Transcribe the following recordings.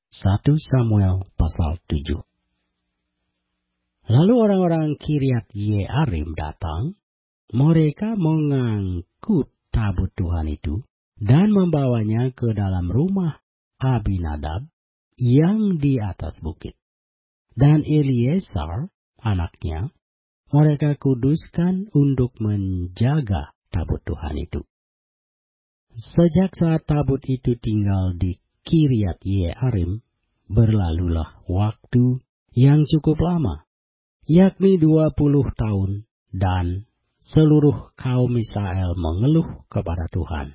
1 Samuel pasal 7. Lalu orang-orang Kiryat Yearim datang, mereka mengangkut tabut Tuhan itu dan membawanya ke dalam rumah Abinadab yang di atas bukit. Dan Eliezer, anaknya, mereka kuduskan untuk menjaga tabut Tuhan itu. Sejak saat tabut itu tinggal di Kiryat Yearim, berlalulah waktu yang cukup lama, yakni 20 tahun, dan seluruh kaum Israel mengeluh kepada Tuhan.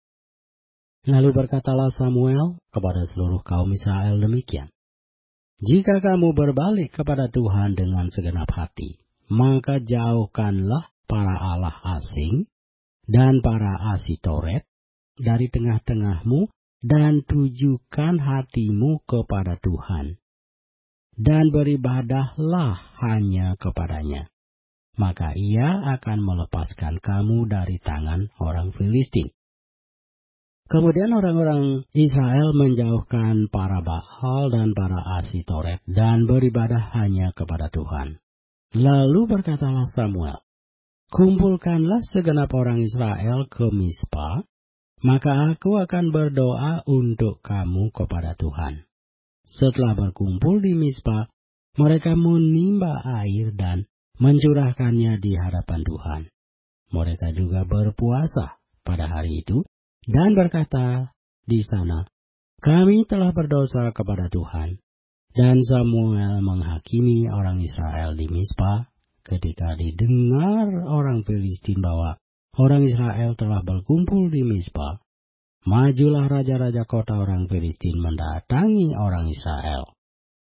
Lalu berkatalah Samuel kepada seluruh kaum Israel demikian, "Jika kamu berbalik kepada Tuhan dengan segenap hati, maka jauhkanlah para allah asing dan para Asitoret dari tengah-tengahmu, dan tujukan hatimu kepada Tuhan, dan beribadahlah hanya kepadanya. Maka ia akan melepaskan kamu dari tangan orang Filistin." Kemudian orang-orang Israel menjauhkan para Baal dan para Asitoret dan beribadah hanya kepada Tuhan. Lalu berkatalah Samuel, "Kumpulkanlah segenap orang Israel ke Mizpa, maka aku akan berdoa untuk kamu kepada Tuhan." Setelah berkumpul di Mizpa, mereka menimba air dan mencurahkannya di hadapan Tuhan. Mereka juga berpuasa pada hari itu dan berkata di sana, "Kami telah berdosa kepada Tuhan." Dan Samuel menghakimi orang Israel di Mizpa ketika didengar orang Filistin bahwa orang Israel telah berkumpul di Mizpa. Majulah raja-raja kota orang Filistin mendatangi orang Israel.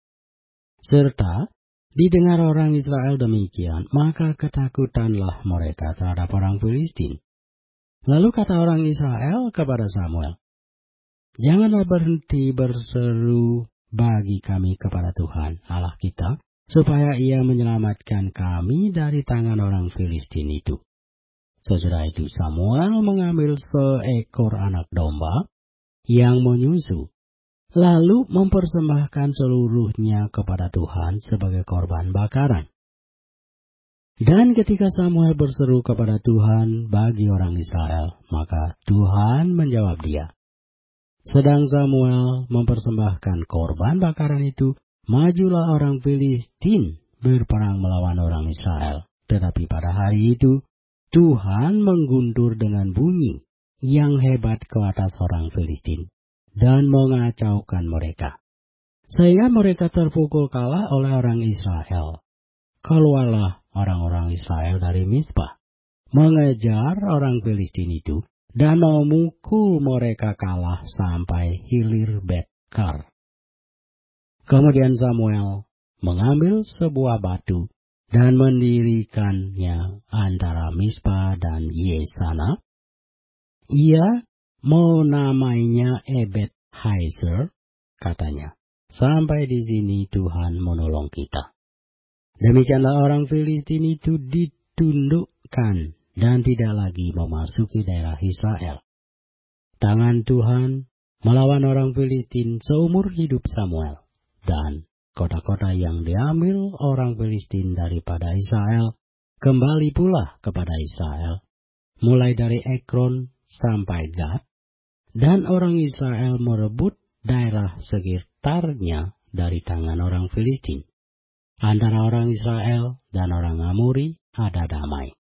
Serta didengar orang Israel demikian, maka ketakutanlah mereka terhadap orang Filistin. Lalu kata orang Israel kepada Samuel, "Janganlah berhenti berseru bagi kami kepada Tuhan Allah kita, supaya ia menyelamatkan kami dari tangan orang Filistin itu." Sesudah itu Samuel mengambil seekor anak domba yang menyusu, lalu mempersembahkan seluruhnya kepada Tuhan sebagai korban bakaran. Dan ketika Samuel berseru kepada Tuhan bagi orang Israel, maka Tuhan menjawab dia. Sedang Samuel mempersembahkan korban bakaran itu, majulah orang Filistin berperang melawan orang Israel. Tetapi pada hari itu, Tuhan mengguntur dengan bunyi yang hebat ke atas orang Filistin dan mengacaukan mereka, sehingga mereka terpukul kalah oleh orang Israel. Keluarlah orang-orang Israel dari Mizpa, mengejar orang Filistin itu, dan memukul mereka kalah sampai hilir Bet-kar. Kemudian Samuel mengambil sebuah batu dan mendirikannya antara Mizpa dan Yesana. Ia menamainya Ebed Haizer, katanya, "Sampai di sini Tuhan menolong kita." Demikianlah orang Filistin itu ditundukkan dan tidak lagi memasuki daerah Israel. Tangan Tuhan melawan orang Filistin seumur hidup Samuel, dan kota-kota yang diambil orang Filistin daripada Israel kembali pula kepada Israel, mulai dari Ekron sampai Gad, dan orang Israel merebut daerah sekitarnya dari tangan orang Filistin. Antara orang Israel dan orang Amori ada damai.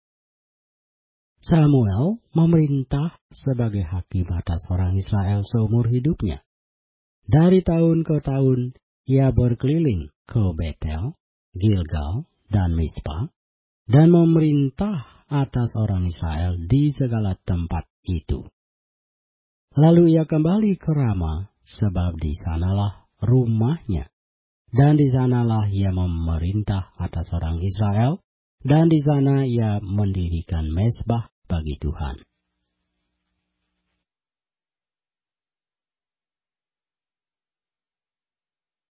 Samuel memerintah sebagai hakim atas orang Israel seumur hidupnya. Dari tahun ke tahun, ia berkeliling ke Betel, Gilgal, dan Mizpa, dan memerintah atas orang Israel di segala tempat itu. Lalu ia kembali ke Rama, sebab di sanalah rumahnya, dan di sanalah ia memerintah atas orang Israel, dan di sana ia mendirikan mezbah bagi Tuhan.